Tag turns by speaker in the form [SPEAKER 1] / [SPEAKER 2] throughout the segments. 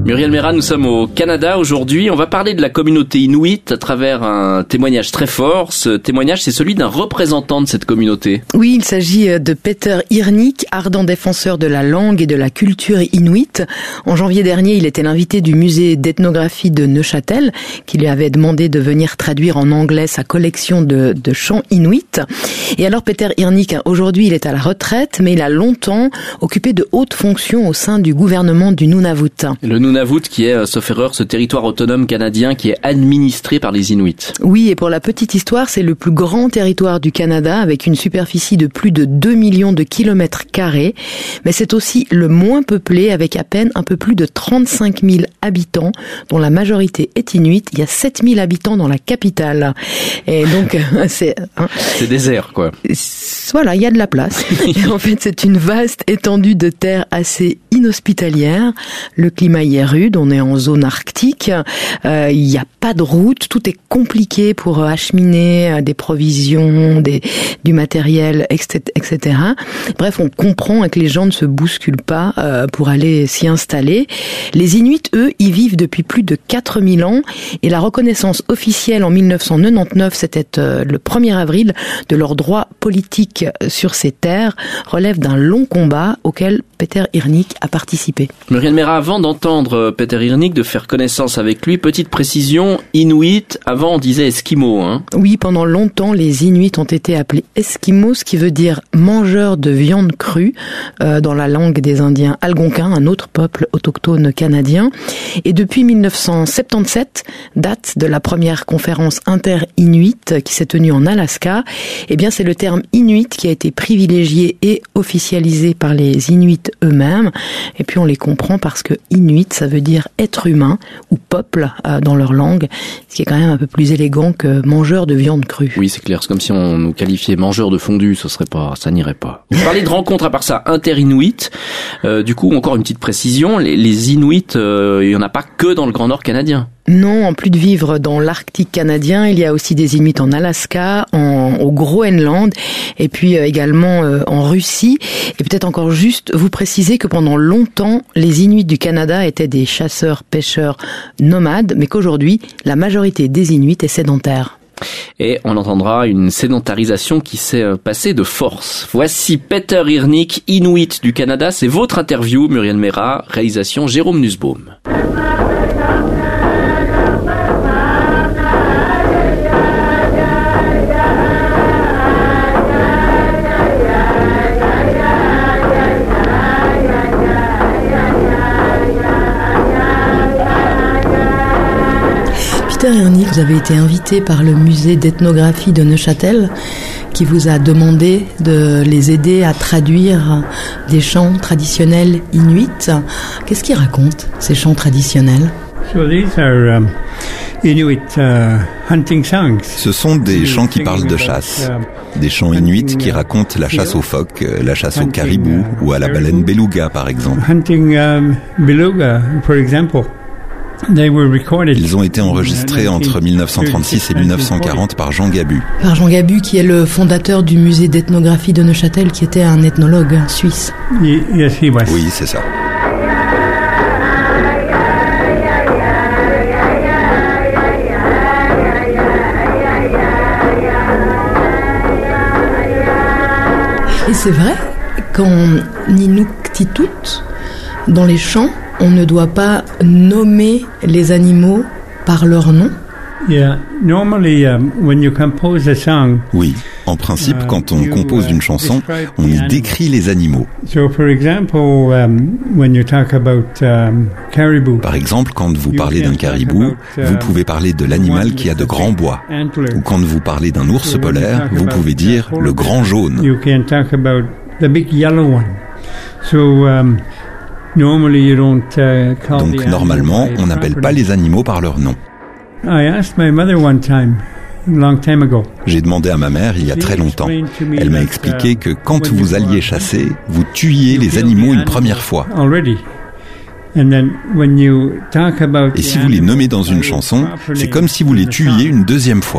[SPEAKER 1] Muriel Mérat, nous sommes au Canada aujourd'hui. On va parler de la communauté inuit à travers un témoignage très fort. Ce témoignage, c'est celui d'un représentant de cette communauté.
[SPEAKER 2] Oui, il s'agit de Peter Irnik, ardent défenseur de la langue et de la culture inuit. En janvier dernier, il était l'invité du musée d'ethnographie de Neuchâtel, qui lui avait demandé de venir traduire en anglais sa collection de chants inuits. Et alors, Peter Irnik, aujourd'hui, il est à la retraite, mais il a longtemps occupé de hautes fonctions au sein du gouvernement du Nunavut.
[SPEAKER 1] Le Nunavut qui est, sauf erreur, ce territoire autonome canadien qui est administré par les Inuits.
[SPEAKER 2] Oui, et pour la petite histoire, c'est le plus grand territoire du Canada avec une superficie de plus de 2 millions de kilomètres carrés. Mais c'est aussi le moins peuplé avec à peine un peu plus de 35 000 habitants, dont la majorité est inuite. Il y a 7 000 habitants dans la capitale. Et donc, c'est
[SPEAKER 1] désert, quoi.
[SPEAKER 2] Voilà, il y a de la place. Et en fait, c'est une vaste étendue de terre assez inhospitalière. Le climat y est rude, on est en zone arctique. Il n'y a pas de route, tout est compliqué pour acheminer des provisions, du matériel, etc. Bref, on comprend que les gens ne se bousculent pas pour aller s'y installer. Les Inuits, eux, y vivent depuis plus de 4000 ans et la reconnaissance officielle en 1999, c'était le 1er avril, de leurs droits politiques sur ces terres, relève d'un long combat auquel Peter Irnik a participé.
[SPEAKER 1] Muriel Mérat, avant d'entendre Peter Irnik, de faire connaissance avec lui, petite précision, Inuit, avant on disait Esquimau, hein?
[SPEAKER 2] Oui, pendant longtemps, les Inuits ont été appelés Esquimaux, ce qui veut dire mangeurs de viande crue, dans la langue des Indiens algonquins, un autre peuple autochtone canadien. Et depuis 1977, date de la première conférence inter-inuit qui s'est tenue en Alaska, eh bien c'est le terme Inuit qui a été privilégié et officialisé par les Inuits eux-mêmes. Et puis on les comprend parce que Inuit, ça veut dire être humain ou peuple dans leur langue, ce qui est quand même un peu plus élégant que mangeur de viande crue.
[SPEAKER 1] Oui, c'est clair. C'est comme si on nous qualifiait mangeur de fondue, ça n'irait pas. Vous parlez de rencontres à part ça inter-inuit. Du coup, encore une petite précision, les Inuits, il y en a pas que dans le Grand Nord canadien.
[SPEAKER 2] Non, en plus de vivre dans l'Arctique canadien, il y a aussi des Inuits en Alaska, au Groenland, et puis également en Russie. Et peut-être encore juste vous préciser que pendant longtemps, les Inuits du Canada étaient des chasseurs-pêcheurs nomades, mais qu'aujourd'hui, la majorité des Inuits est sédentaire.
[SPEAKER 1] Et on entendra une sédentarisation qui s'est passée de force. Voici Peter Irnik, Inuit du Canada. C'est votre interview, Muriel Mérat, réalisation Jérôme Nussbaum.
[SPEAKER 2] Peter Irnik, vous avez été invité par le musée d'ethnographie de Neuchâtel qui vous a demandé de les aider à traduire des chants traditionnels inuits. Qu'est-ce qu'ils racontent, ces chants traditionnels?
[SPEAKER 3] Ce sont des chants qui parlent de chasse, des chants inuits qui racontent la chasse aux phoques, la chasse au caribou ou à la baleine beluga par exemple. Ils ont été enregistrés entre 1936 et 1940 par Jean Gabu.
[SPEAKER 2] Par Jean Gabu, qui est le fondateur du musée d'ethnographie de Neuchâtel, qui était un ethnologue suisse.
[SPEAKER 3] Oui, c'est ça.
[SPEAKER 2] Et c'est vrai qu'en Inuktitut, dans les chants, on ne doit pas nommer les animaux par leur nom.
[SPEAKER 3] Oui, en principe, quand on compose une chanson, on y décrit les animaux. Par exemple, quand vous parlez d'un caribou, vous pouvez parler de l'animal qui a de grands bois. Ou quand vous parlez d'un ours polaire, vous pouvez dire le grand jaune. Donc normalement, on n'appelle pas les animaux par leur nom. J'ai demandé à ma mère il y a très longtemps. Elle m'a expliqué que quand vous alliez chasser, vous tuiez les animaux une première fois. Et si vous les nommez dans une chanson, c'est comme si vous les tuiez une deuxième fois.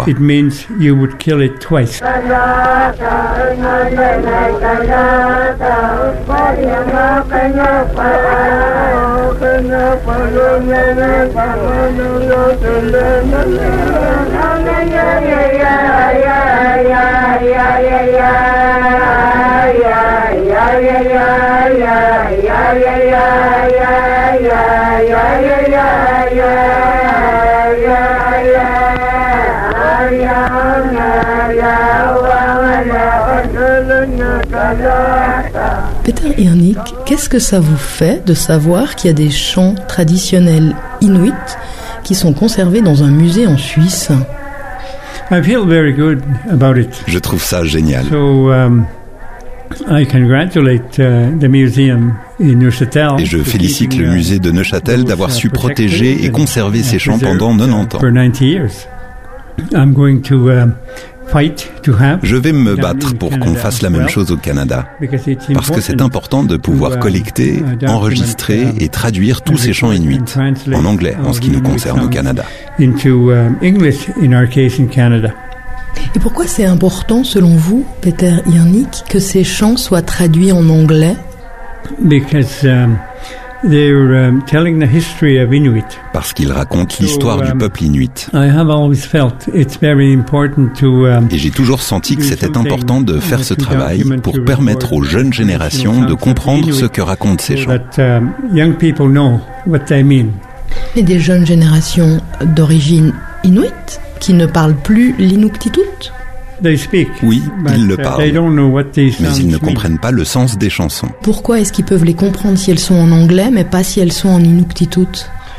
[SPEAKER 2] Peter Hirnik, qu'est-ce que ça vous fait de savoir qu'il y a des chants traditionnels inuits qui sont conservés dans un musée en Suisse?
[SPEAKER 4] I feel very good about it.
[SPEAKER 3] Je trouve ça génial.
[SPEAKER 4] So, I congratulate the museum in Neuchâtel.
[SPEAKER 3] Et je félicite le musée de Neuchâtel d'avoir su protéger et conserver ces chants pendant 90 ans.
[SPEAKER 4] I'm going to fight to have.
[SPEAKER 3] Je vais me battre pour qu'on fasse la même chose au Canada, parce que c'est important de pouvoir collecter, enregistrer et traduire tous ces chants inuits, en anglais en ce qui nous concerne au Canada.
[SPEAKER 4] Into English in our case in Canada.
[SPEAKER 2] Et pourquoi c'est important, selon vous, Peter Hirnik, que ces chants soient traduits en anglais?
[SPEAKER 4] Because they're telling the history of Inuit.
[SPEAKER 3] Parce qu'ils racontent l'histoire du peuple inuit.
[SPEAKER 4] I have always felt it's very important to.
[SPEAKER 3] Et j'ai toujours senti que c'était important de faire ce travail pour permettre aux jeunes générations de comprendre ce que racontent ces chants.
[SPEAKER 4] Young people know what they mean.
[SPEAKER 2] Mais des jeunes générations d'origine inuit qui ne parlent plus l'inuktitut?
[SPEAKER 3] Oui, ils le parlent, mais ils ne comprennent pas le sens des chansons.
[SPEAKER 2] Pourquoi est-ce qu'ils peuvent les comprendre si elles sont en anglais, mais pas si elles sont en inuktitut?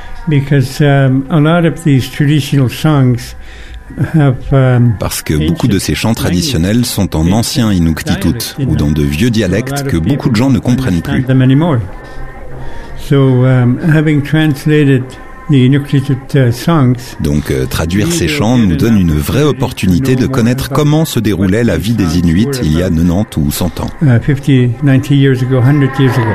[SPEAKER 3] Parce que beaucoup de ces chants traditionnels sont en ancien inuktitut ou dans de vieux dialectes que beaucoup de gens ne comprennent plus. Donc traduire ces chants nous donne une vraie opportunité de connaître comment se déroulait la vie des Inuits il y a 90 ou 100 ans.
[SPEAKER 4] 50, 90 years ago, 100 years ago.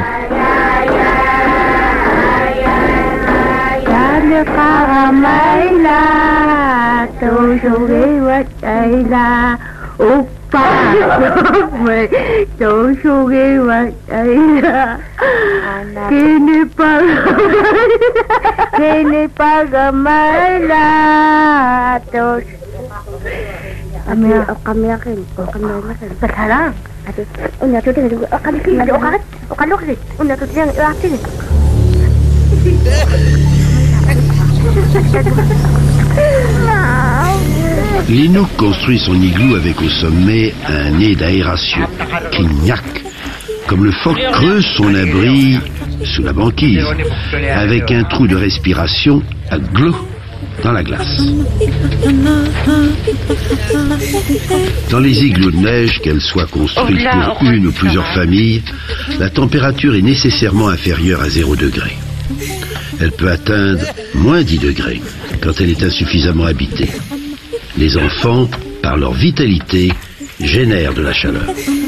[SPEAKER 5] L'Inuk construit son igloo avec au sommet un nez d'aération, Kinyak. Comme le phoque creuse son abri sous la banquise, avec un trou de respiration à glou dans la glace. Dans les igloos de neige, qu'elles soient construites pour une ou plusieurs familles, la température est nécessairement inférieure à 0 degré. Elle peut atteindre moins 10 degrés quand elle est insuffisamment habitée. Les enfants, par leur vitalité, génèrent de la chaleur.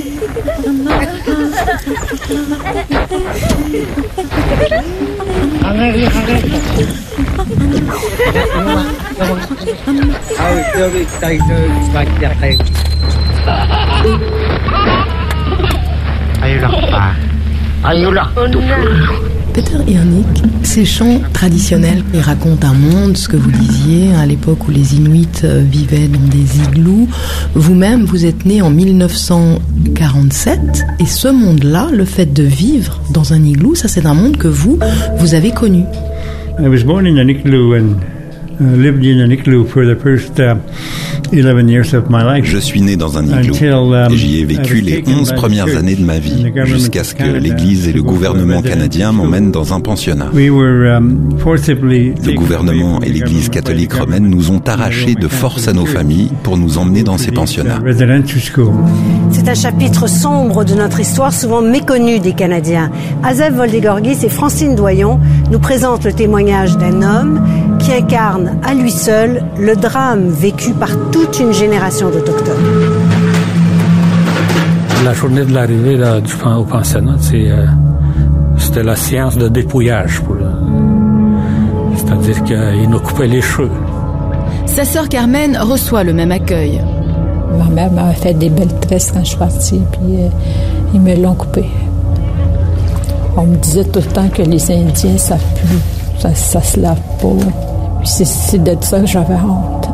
[SPEAKER 2] Peter Hirnik, ces chants traditionnels, ils racontent un monde, ce que vous disiez, à l'époque où les Inuits vivaient dans des igloos. Vous-même, vous êtes né en 1947, et ce monde-là, le fait de vivre dans un igloo, ça c'est un monde que vous avez connu.
[SPEAKER 4] I was born in an igloo and lived in an igloo for the first 11 years of my life.
[SPEAKER 3] Je suis né dans un igloo et j'y ai vécu les 11 premières années de ma vie, jusqu'à ce que l'Église et le gouvernement canadien m'emmènent dans un pensionnat. Le gouvernement et l'Église catholique romaine nous ont arrachés de force à nos familles pour nous emmener dans ces pensionnats.
[SPEAKER 6] C'est un chapitre sombre de notre histoire, souvent méconnu des Canadiens. Azef Voldegorgis et Francine Doyon nous présentent le témoignage d'un homme qui incarne à lui seul le drame vécu par toute une génération d'Autochtones.
[SPEAKER 7] La journée de l'arrivée au pensionnat, c'était la séance de dépouillage. C'est-à-dire qu'ils nous coupaient les cheveux.
[SPEAKER 8] Sa sœur Carmen reçoit le même accueil.
[SPEAKER 9] Ma mère m'avait fait des belles tresses quand je suis partie, puis ils me l'ont coupé. On me disait tout le temps que les Indiens, ça pue, ça se lave pas. Puis c'est de ça que j'avais honte.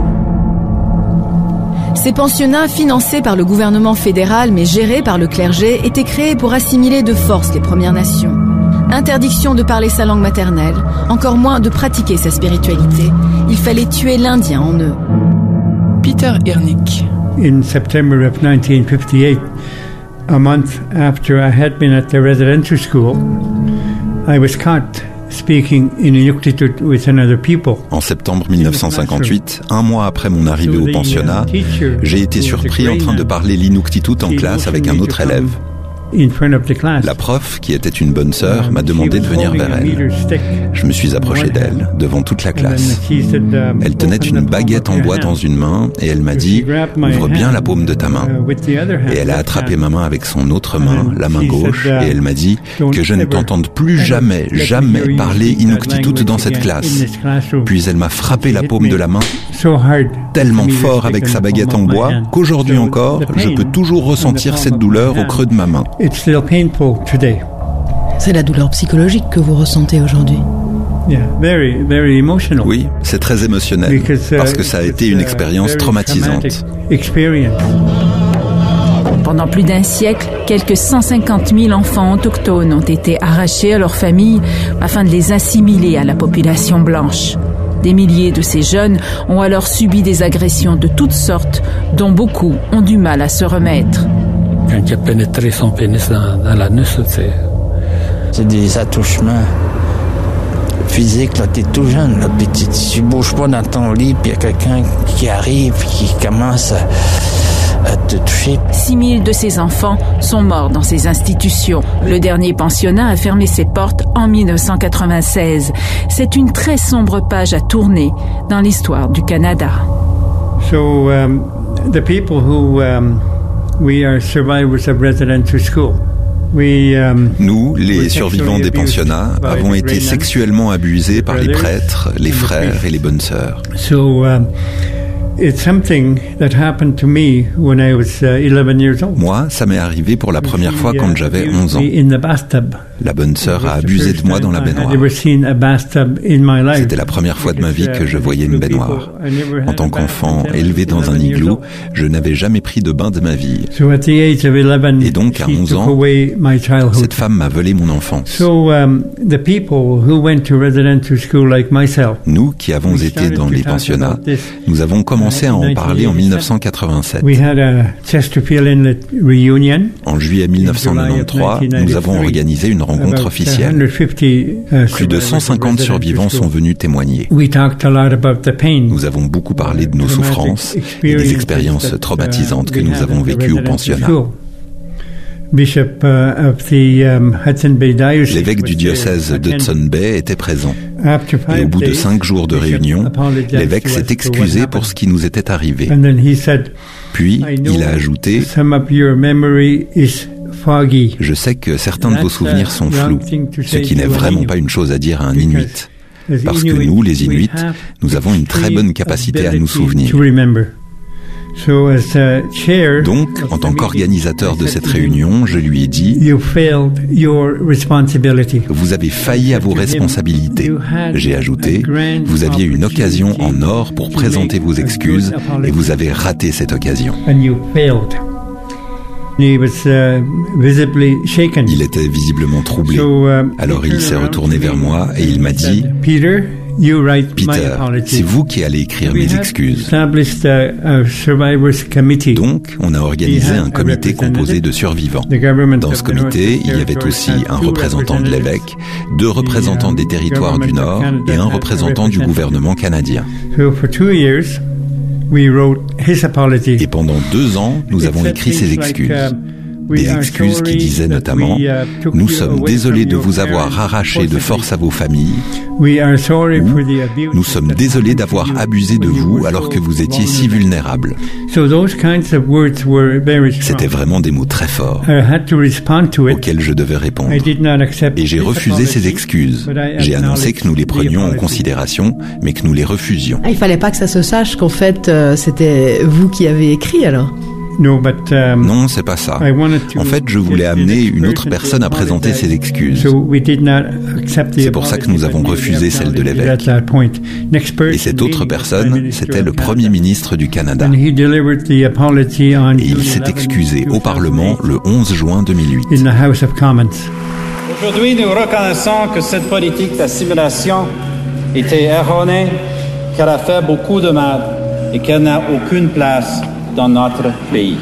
[SPEAKER 8] Ces pensionnats, financés par le gouvernement fédéral mais gérés par le clergé, étaient créés pour assimiler de force les Premières Nations. Interdiction de parler sa langue maternelle, encore moins de pratiquer sa spiritualité. Il fallait tuer l'Indien en eux.
[SPEAKER 2] Peter Hirnik.
[SPEAKER 4] In September of 1958, a month after I had been at the residential school, I was caught speaking in Inuktitut with another people.
[SPEAKER 3] En septembre 1958, un mois après mon arrivée au pensionnat, j'ai été surpris en train de parler l'Inuktitut en classe avec un autre élève. La prof, qui était une bonne sœur, m'a demandé de venir vers elle. Je me suis approché d'elle, devant toute la classe. Elle tenait une baguette en bois dans une main et elle m'a dit « Ouvre bien la paume de ta main ». Et elle a attrapé ma main avec son autre main, la main gauche, et elle m'a dit que je ne t'entende plus jamais parler Inuktitut dans cette classe. Puis elle m'a frappé la paume de la main tellement fort avec sa baguette en bois qu'aujourd'hui encore, je peux toujours ressentir cette douleur au creux de ma main.
[SPEAKER 2] C'est la douleur psychologique que vous ressentez aujourd'hui.
[SPEAKER 3] Oui, c'est très émotionnel, parce que ça a été une expérience traumatisante.
[SPEAKER 10] Pendant plus d'un siècle, quelques 150 000 enfants autochtones ont été arrachés à leurs familles afin de les assimiler à la population blanche. Des milliers de ces jeunes ont alors subi des agressions de toutes sortes, dont beaucoup ont du mal à se remettre.
[SPEAKER 7] Quand il a pénétré son pénis dans l'anus,
[SPEAKER 11] c'est des attouchements physiques, là, t'es tout jeune, là, puis tu bouges pas dans ton lit, puis il y a quelqu'un qui arrive, qui commence à te toucher.
[SPEAKER 10] 6 000 de ces enfants sont morts dans ces institutions. Le dernier pensionnat a fermé ses portes en 1996. C'est une très sombre page à tourner dans l'histoire du Canada.
[SPEAKER 4] So, the people who we are survivors of residential school.
[SPEAKER 3] Nous, les survivants des pensionnats, avons été sexuellement abusés par les prêtres, les frères et les bonnes sœurs. Moi, ça m'est arrivé pour la première fois quand j'avais 11 ans. La bonne sœur a abusé de moi dans la baignoire. C'était la première fois de ma vie que je voyais une baignoire. En tant qu'enfant élevé dans un igloo, je n'avais jamais pris de bain de ma vie. Et donc, à 11 ans, cette femme m'a volé mon enfance. Nous, qui avons été dans les pensionnats, nous avons commencé à en parler en 1987. En juillet 1993, nous avons organisé une rencontre officielle. Plus de 150 survivants sont venus témoigner. Nous avons beaucoup parlé de nos souffrances et des expériences traumatisantes que nous avons vécues au pensionnat. L'évêque du diocèse d'Hudson Bay était présent. Et au bout de 5 jours de réunion, l'évêque s'est excusé pour ce qui nous était arrivé. Puis, il a ajouté « Je sais que certains de vos souvenirs sont flous, ce qui n'est vraiment pas une chose à dire à un Inuit. Parce que nous, les Inuits, nous avons une très bonne capacité à nous souvenir. » Donc, en tant qu'organisateur de cette réunion, je lui ai dit « Vous avez failli à vos responsabilités. » J'ai ajouté « Vous aviez une occasion en or pour présenter vos excuses et vous avez raté cette occasion. » Il était visiblement troublé. Alors il s'est retourné vers moi et il m'a dit « Peter, c'est vous qui allez écrire mes excuses. » Donc, on a organisé un comité composé de survivants. Dans ce comité, il y avait aussi un représentant de l'évêque, 2 représentants des territoires du Nord et un représentant du gouvernement canadien. Et pendant 2 ans, nous avons écrit ces excuses. Des excuses qui disaient notamment « Nous sommes désolés de vous avoir arraché de force à vos familles » ou « Nous sommes désolés d'avoir abusé de vous alors que vous étiez si vulnérables ». C'était vraiment des mots très forts auxquels je devais répondre. Et j'ai refusé ces excuses. J'ai annoncé que nous les prenions en considération, mais que nous les refusions.
[SPEAKER 2] Il fallait pas que ça se sache qu'en fait, c'était vous qui avez écrit alors ?
[SPEAKER 3] Non, c'est pas ça. En fait, je voulais amener une autre personne à présenter ses excuses. C'est pour ça que nous avons refusé celle de l'évêque. Et cette autre personne, c'était le Premier ministre du Canada. Et il s'est excusé au Parlement le 11 juin 2008.
[SPEAKER 12] Aujourd'hui, nous reconnaissons que cette politique d'assimilation était erronée, qu'elle a fait beaucoup de mal et qu'elle n'a aucune place dans notre pays.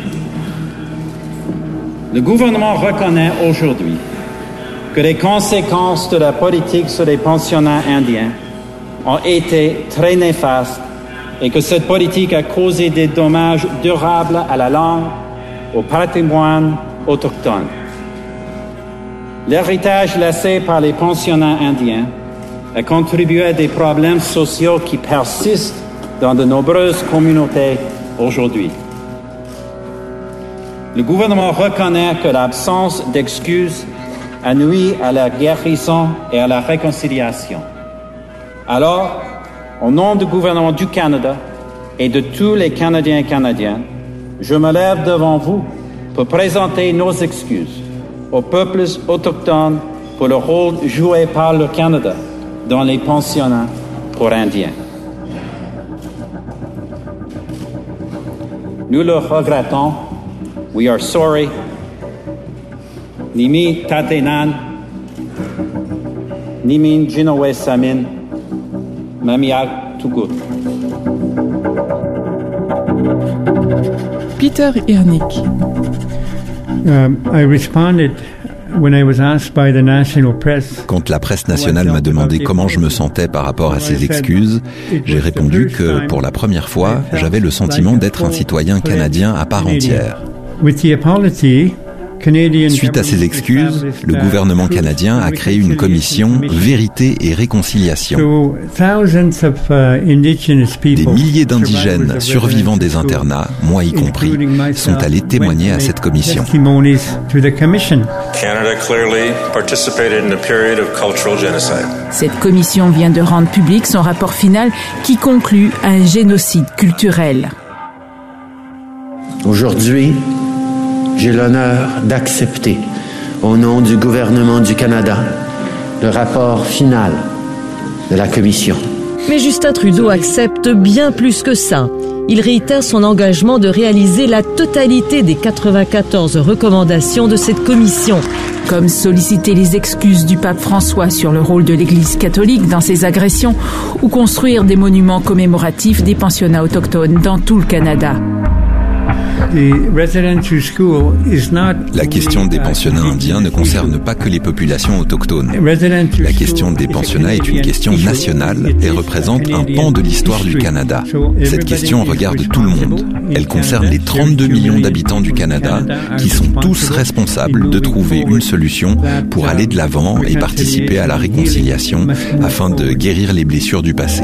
[SPEAKER 12] Le gouvernement reconnaît aujourd'hui que les conséquences de la politique sur les pensionnats indiens ont été très néfastes et que cette politique a causé des dommages durables à la langue, au patrimoine autochtone. L'héritage laissé par les pensionnats indiens a contribué à des problèmes sociaux qui persistent dans de nombreuses communautés aujourd'hui. Le gouvernement reconnaît que l'absence d'excuses a nui à la guérison et à la réconciliation. Alors, au nom du gouvernement du Canada et de tous les Canadiens et Canadiennes, je me lève devant vous pour présenter nos excuses aux peuples autochtones pour le rôle joué par le Canada dans les pensionnats pour Indiens. Nous le regrettons. We are sorry. Nimi Tatenan, Nimin Jinowe Samin, Mamiak Tugut.
[SPEAKER 13] Peter Ehrlich.
[SPEAKER 4] I responded when I was asked by the national press.
[SPEAKER 3] Quand la presse nationale m'a demandé comment je me sentais par rapport à ces excuses, j'ai répondu que, pour la première fois, j'avais le sentiment d'être un citoyen canadien à part entière. Suite à ces excuses, le gouvernement canadien a créé une commission Vérité et Réconciliation. Des milliers d'indigènes survivants des internats, moi y compris, sont allés témoigner à cette commission.
[SPEAKER 10] Cette commission vient de rendre public son rapport final qui conclut un génocide culturel.
[SPEAKER 14] Aujourd'hui, j'ai l'honneur d'accepter, au nom du gouvernement du Canada, le rapport final de la Commission.
[SPEAKER 15] Mais Justin Trudeau accepte bien plus que ça. Il réitère son engagement de réaliser la totalité des 94 recommandations de cette commission.
[SPEAKER 10] Comme solliciter les excuses du pape François sur le rôle de l'Église catholique dans ces agressions ou construire des monuments commémoratifs des pensionnats autochtones dans tout le Canada.
[SPEAKER 3] La question des pensionnats indiens ne concerne pas que les populations autochtones. La question des pensionnats est une question nationale et représente un pan de l'histoire du Canada. Cette question regarde tout le monde. Elle concerne les 32 millions d'habitants du Canada qui sont tous responsables de trouver une solution pour aller de l'avant et participer à la réconciliation afin de guérir les blessures du passé.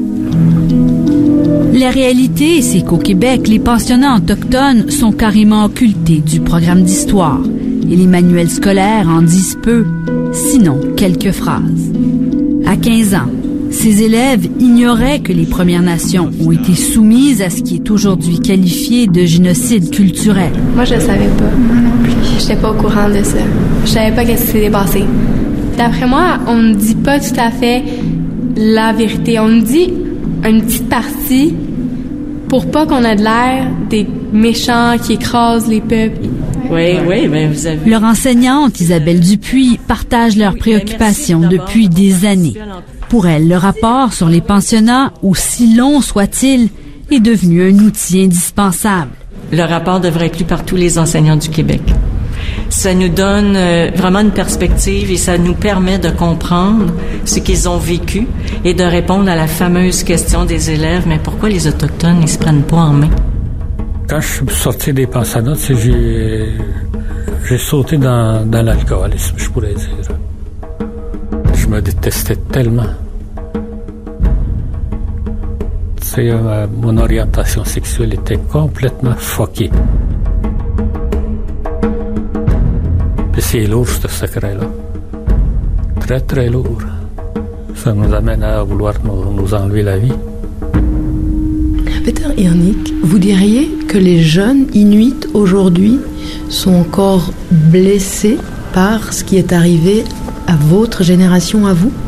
[SPEAKER 16] La réalité, c'est qu'au Québec, les pensionnats autochtones sont carrément occultés du programme d'histoire et les manuels scolaires en disent peu, sinon quelques phrases. À 15 ans, ces élèves ignoraient que les Premières Nations ont été soumises à ce qui est aujourd'hui qualifié de génocide culturel.
[SPEAKER 17] Moi, je le savais pas. Moi non plus. J'étais pas au courant de ça. Je savais pas qu'est-ce qui s'était passé. D'après moi, on ne dit pas tout à fait la vérité. On nous dit une petite partie pour pas qu'on ait de l'air des méchants qui écrasent les peuples.
[SPEAKER 16] Oui, ben vous avez... Leur enseignante, Isabelle Dupuis, partage leurs préoccupations depuis des années. Pour elle, le rapport sur les pensionnats, aussi long soit-il, est devenu un outil indispensable.
[SPEAKER 18] Le rapport devrait être lu par tous les enseignants du Québec. Ça nous donne vraiment une perspective et ça nous permet de comprendre ce qu'ils ont vécu et de répondre à la fameuse question des élèves, mais pourquoi les Autochtones, ils se prennent pas en main?
[SPEAKER 7] Quand je suis sorti des pensionnats, j'ai sauté dans l'alcoolisme, je pourrais dire. Je me détestais tellement. Mon orientation sexuelle était complètement fuckée. Et c'est lourd, ce secret-là. Très, très lourd. Ça nous amène à vouloir nous enlever la vie.
[SPEAKER 13] Peter Ehrlich, vous diriez
[SPEAKER 2] que les jeunes Inuits aujourd'hui sont encore blessés par ce qui est arrivé à votre génération, à vous?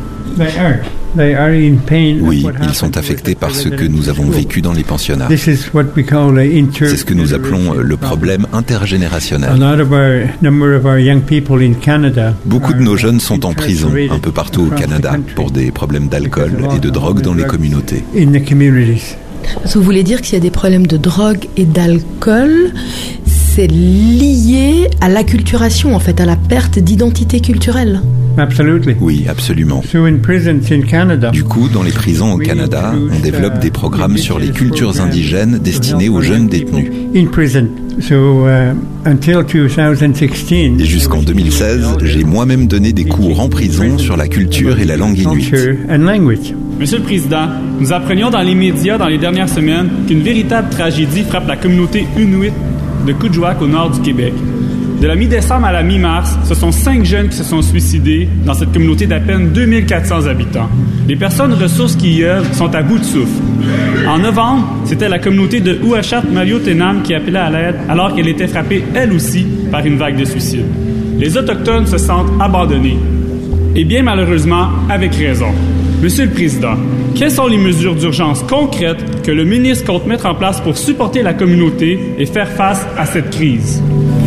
[SPEAKER 3] Oui, ils sont affectés par ce que nous avons vécu dans les pensionnats. C'est ce que nous appelons le problème intergénérationnel. Beaucoup de nos jeunes sont en prison un peu partout au Canada pour des problèmes d'alcool et de drogue dans les communautés.
[SPEAKER 2] Vous voulez dire qu'il y a des problèmes de drogue et d'alcool, c'est lié à l'acculturation, en fait, à la perte d'identité culturelle?
[SPEAKER 3] Oui, absolument. Du coup, dans les prisons au Canada, on développe des programmes sur les cultures indigènes destinés aux jeunes détenus. Et jusqu'en 2016, j'ai moi-même donné des cours en prison sur la culture et la langue inuite.
[SPEAKER 13] Monsieur le Président, nous apprenions dans les médias dans les dernières semaines qu'une véritable tragédie frappe la communauté inuite de Kuujjuaq au nord du Québec. De la mi-décembre à la mi-mars, ce sont 5 jeunes qui se sont suicidés dans cette communauté d'à peine 2400 habitants. Les personnes ressources qui y œuvrent sont à bout de souffle. En novembre, c'était la communauté de Uashat Maliotenam qui appelait à l'aide alors qu'elle était frappée, elle aussi, par une vague de suicides. Les Autochtones se sentent abandonnés. Et bien malheureusement, avec raison. Monsieur le Président, quelles sont les mesures d'urgence concrètes que le ministre compte mettre en place pour supporter la communauté et faire face à cette crise?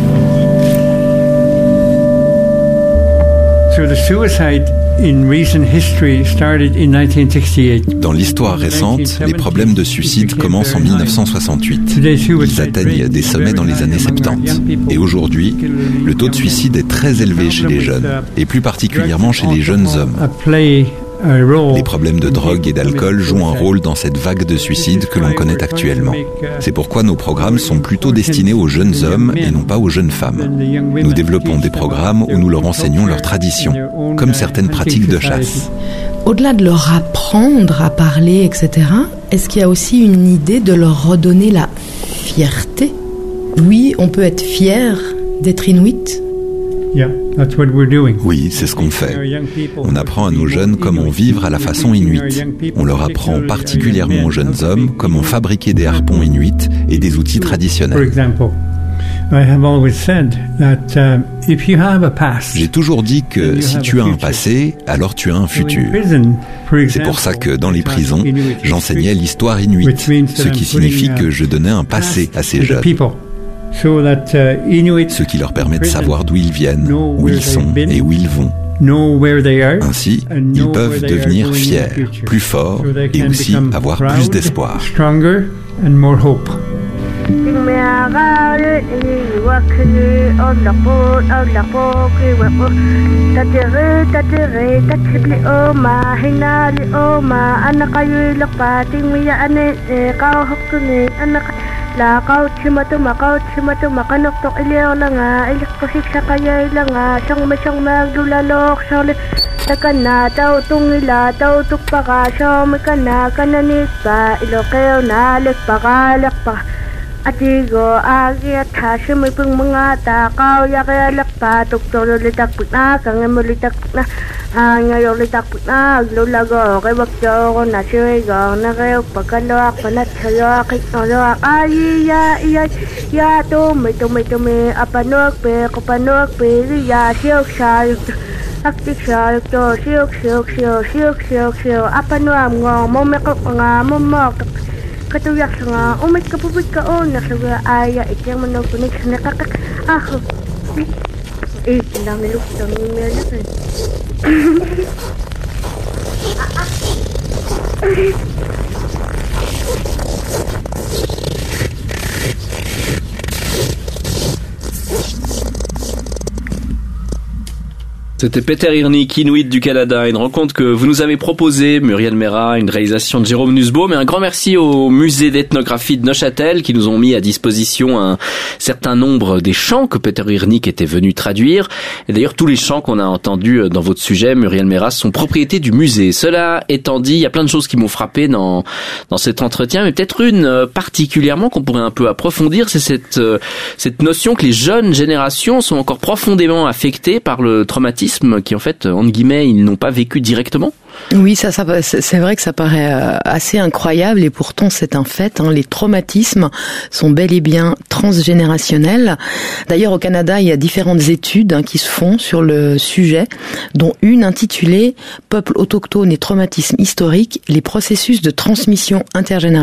[SPEAKER 3] Dans l'histoire récente, les problèmes de suicide commencent en 1968. Ils atteignent des sommets dans les années 70. Et aujourd'hui, le taux de suicide est très élevé chez les jeunes, et plus particulièrement chez les jeunes hommes. Les problèmes de drogue et d'alcool jouent un rôle dans cette vague de suicides que l'on connaît actuellement. C'est pourquoi nos programmes sont plutôt destinés aux jeunes hommes et non pas aux jeunes femmes. Nous développons des programmes où nous leur enseignons leurs traditions, comme certaines pratiques de chasse.
[SPEAKER 2] Au-delà de leur apprendre à parler, etc., est-ce qu'il y a aussi une idée de leur redonner la fierté? Oui, on peut être fier d'être Inuit.
[SPEAKER 3] Oui, c'est ce qu'on fait. On apprend à nos jeunes comment vivre à la façon inuite. On leur apprend particulièrement aux jeunes hommes comment fabriquer des harpons inuits et des outils traditionnels. J'ai toujours dit que si tu as un passé, alors tu as un futur. C'est pour ça que dans les prisons, j'enseignais l'histoire inuite, ce qui signifie que je donnais un passé à ces jeunes. Ce qui leur permet de savoir d'où ils viennent, où ils sont et où ils vont. Ainsi, ils peuvent devenir fiers, plus forts et aussi avoir plus d'espoir.
[SPEAKER 19] La kau chimatu makanok tok ileo langa ilik pasik sa kaya ilanga siyang magdulalok siyang takana tau tungila tau tukpaka siyang makana kananis pa ilokeo na lekpaka atigo agi at hasyo may pang mga takaw yakaya lakpa tuktolo litakpik na kangemo litakpik na ngayon litakpik na aglulago kay bakyo ko na siwego na kayo pagkaloak panat sayo kiknoloak ay ya tumi apanuak pe kupanuak pe ya siyok sayok aktik sayok to siyok apanuam ngo momekok nga momok katuyak nga umit kapupit ka o nasaga aya ikyang manopunik sa nakakak ako lang lukutang email na
[SPEAKER 1] C'était Peter Hirnik, Inuit du Canada, une rencontre que vous nous avez proposée, Muriel Méra, une réalisation de Jérôme Nussbaum, et un grand merci au musée d'ethnographie de Neuchâtel qui nous ont mis à disposition un certain nombre des chants que Peter Hirnik était venu traduire. Et d'ailleurs, tous les chants qu'on a entendus dans votre sujet, Muriel Méra, sont propriété du musée. Cela étant dit, il y a plein de choses qui m'ont frappé dans cet entretien, mais peut-être une particulièrement qu'on pourrait un peu approfondir, c'est cette notion que les jeunes générations sont encore profondément affectées par le traumatisme traumatismes qui en fait, entre guillemets, ils n'ont pas vécu directement?
[SPEAKER 2] Oui, ça c'est vrai que ça paraît assez incroyable et pourtant c'est un fait. Les traumatismes sont bel et bien transgénérationnels. D'ailleurs, au Canada, il y a différentes études qui se font sur le sujet, dont une intitulée « Peuples autochtones et traumatismes historiques, les processus de transmission intergénérationnelle ».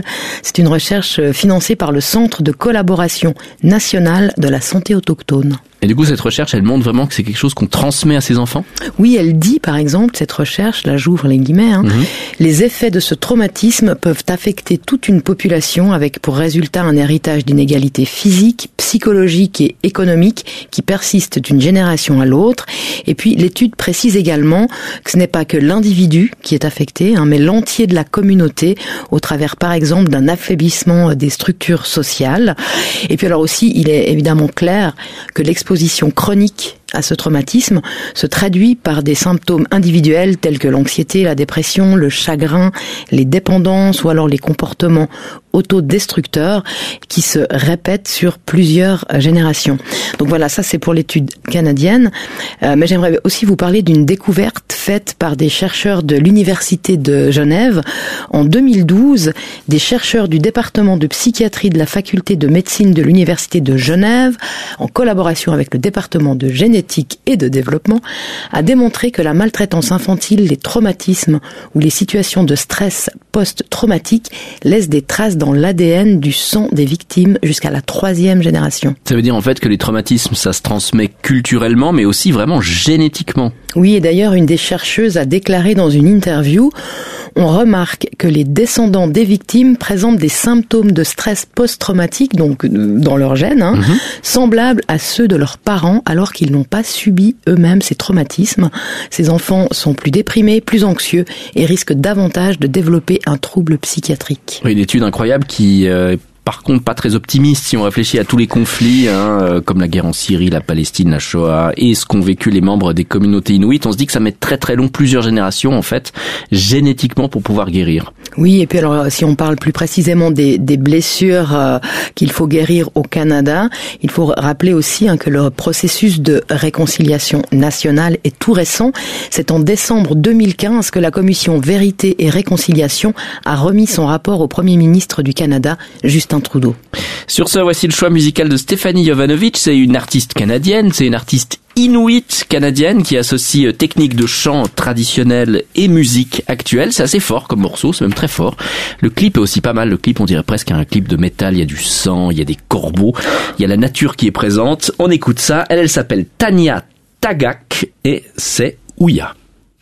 [SPEAKER 2] C'est une recherche financée par le Centre de collaboration nationale de la santé autochtone.
[SPEAKER 1] Et du coup, cette recherche, elle montre vraiment que c'est quelque chose qu'on transmet à ses enfants?
[SPEAKER 2] Oui, elle dit, par exemple, cette recherche, là j'ouvre les guillemets, les effets de ce traumatisme peuvent affecter toute une population avec pour résultat un héritage d'inégalités physiques, psychologiques et économiques qui persistent d'une génération à l'autre. Et puis, l'étude précise également que ce n'est pas que l'individu qui est affecté, mais l'entier de la communauté au travers, par exemple, d'un affaiblissement des structures sociales. Et puis alors aussi, il est évidemment clair que l'exposition chronique à ce traumatisme se traduit par des symptômes individuels tels que l'anxiété, la dépression, le chagrin, les dépendances ou alors les comportements autodestructeurs qui se répètent sur plusieurs générations. Donc voilà, ça c'est pour l'étude canadienne. Mais j'aimerais aussi vous parler d'une découverte faite par des chercheurs de l'Université de Genève. En 2012, des chercheurs du département de psychiatrie de la faculté de médecine de l'Université de Genève, en collaboration avec le département de génétique et de développement, a démontré que la maltraitance infantile, les traumatismes ou les situations de stress post-traumatique laissent des traces dans l'ADN du sang des victimes jusqu'à la 3e génération.
[SPEAKER 1] Ça veut dire en fait que les traumatismes, ça se transmet culturellement, mais aussi vraiment génétiquement.
[SPEAKER 2] Oui, et d'ailleurs, une des chercheuses a déclaré dans une interview: on remarque que les descendants des victimes présentent des symptômes de stress post-traumatique, donc dans leur gène, semblables à ceux de leurs parents, alors qu'ils n'ont pas subi eux-mêmes ces traumatismes. Ces enfants sont plus déprimés, plus anxieux et risquent davantage de développer un trouble psychiatrique.
[SPEAKER 1] Oui, une étude incroyable qui par contre pas très optimiste si on réfléchit à tous les conflits comme la guerre en Syrie, la Palestine, la Shoah et ce qu'ont vécu les membres des communautés inuites. On se dit que ça met très très long, plusieurs générations en fait, génétiquement pour pouvoir guérir.
[SPEAKER 2] Oui, et puis alors si on parle plus précisément des blessures qu'il faut guérir au Canada, il faut rappeler aussi que le processus de réconciliation nationale est tout récent. C'est en décembre 2015 que la commission Vérité et Réconciliation a remis son rapport au Premier ministre du Canada, Justin Trudeau.
[SPEAKER 1] Sur ce, voici le choix musical de Stefanie Jovanovic. C'est une artiste canadienne, c'est une artiste inuit canadienne qui associe techniques de chant traditionnelle et musique actuelle. C'est assez fort comme morceau, c'est même très fort. Le clip est aussi pas mal. Le clip, on dirait presque un clip de métal. Il y a du sang, il y a des corbeaux, il y a la nature qui est présente. On écoute ça. Elle s'appelle Tanya Tagak et c'est Ouya.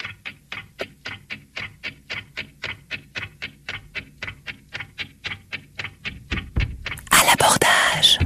[SPEAKER 2] L'abordage.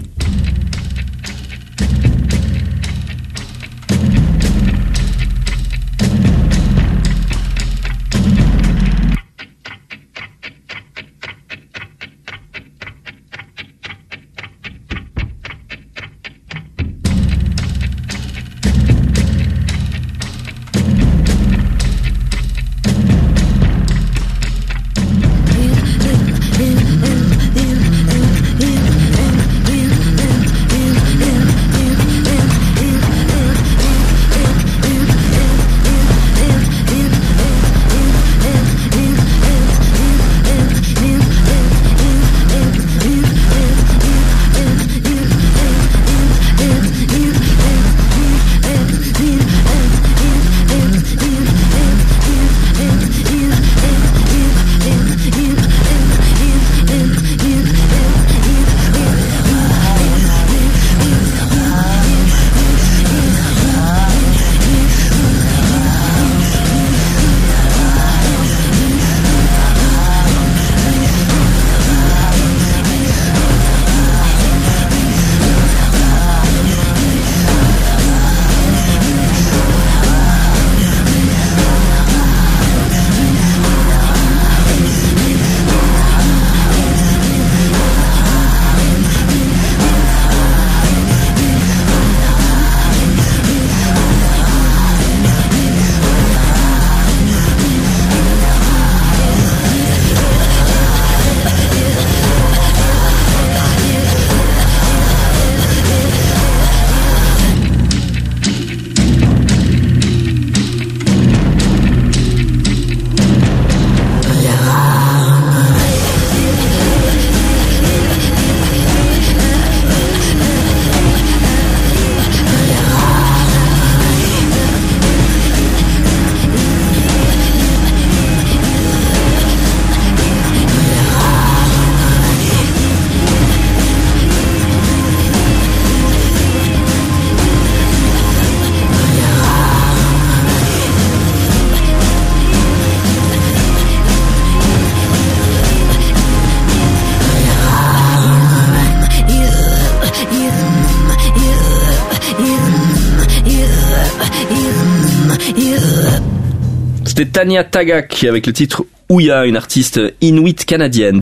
[SPEAKER 1] C'était Tanya Tagaq avec le titre Ouya, une artiste inuit canadienne.